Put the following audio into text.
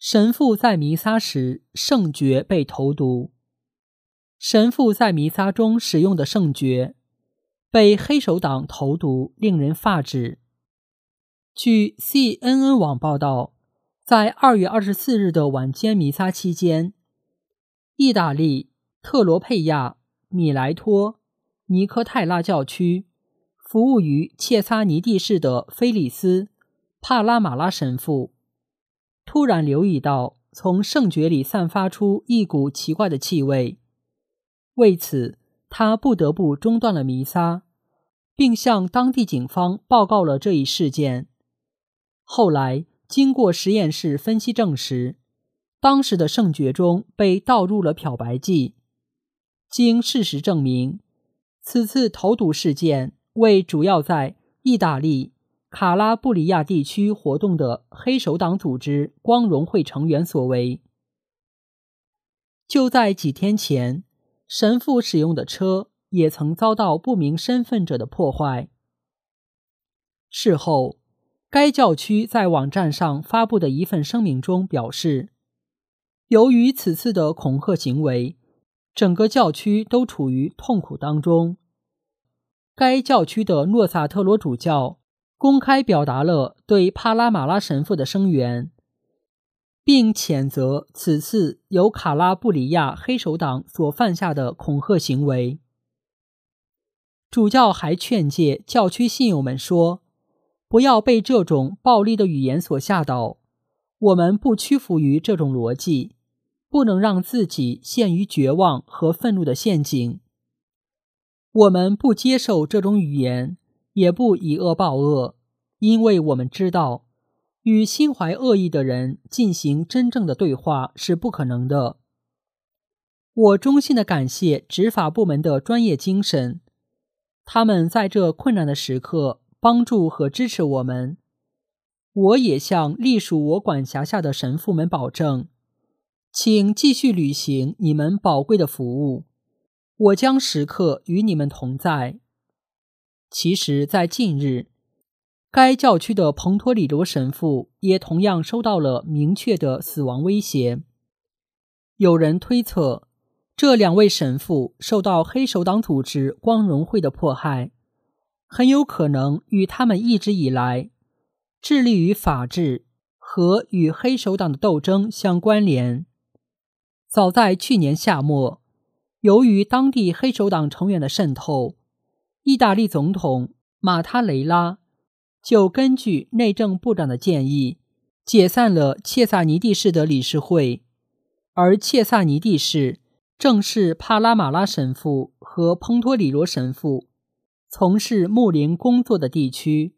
神父在弥撒时，圣爵被投毒。神父在弥撒中使用的圣爵被黑手党投毒，令人发指。据 CNN 网报道，在2月24日的晚间弥撒期间，意大利特罗佩亚、米莱托、尼科泰拉教区服务于切萨尼地市的菲里斯·帕拉马拉神父突然留意到从圣爵里散发出一股奇怪的气味，为此他不得不中断了弥撒，并向当地警方报告了这一事件。后来经过实验室分析证实，当时的圣爵中被倒入了漂白剂。经事实证明，此次投毒事件为主要在意大利卡拉布里亚地区活动的黑手党组织光荣会成员所为。就在几天前，神父使用的车也曾遭到不明身份者的破坏。事后，该教区在网站上发布的一份声明中表示，由于此次的恐吓行为，整个教区都处于痛苦当中。该教区的诺萨特罗主教公开表达了对帕拉马拉神父的声援，并谴责此次由卡拉布里亚黑手党所犯下的恐吓行为。主教还劝诫教区信友们说，不要被这种暴力的语言所吓倒，我们不屈服于这种逻辑，不能让自己陷于绝望和愤怒的陷阱。我们不接受这种语言，也不以恶报恶，因为我们知道，与心怀恶意的人进行真正的对话是不可能的。我衷心地感谢执法部门的专业精神，他们在这困难的时刻帮助和支持我们。我也向隶属我管辖下的神父们保证，请继续履行你们宝贵的服务，我将时刻与你们同在。其实，在近日，该教区的彭托里罗神父也同样收到了明确的死亡威胁。有人推测，这2位神父受到黑手党组织光荣会的迫害，很有可能与他们一直以来致力于法治和与黑手党的斗争相关联。早在去年夏末，由于当地黑手党成员的渗透，意大利总统马塔雷拉就根据内政部长的建议，解散了切萨尼地市的理事会，而切萨尼地市正是帕拉马拉神父和彭托里罗神父从事牧灵工作的地区。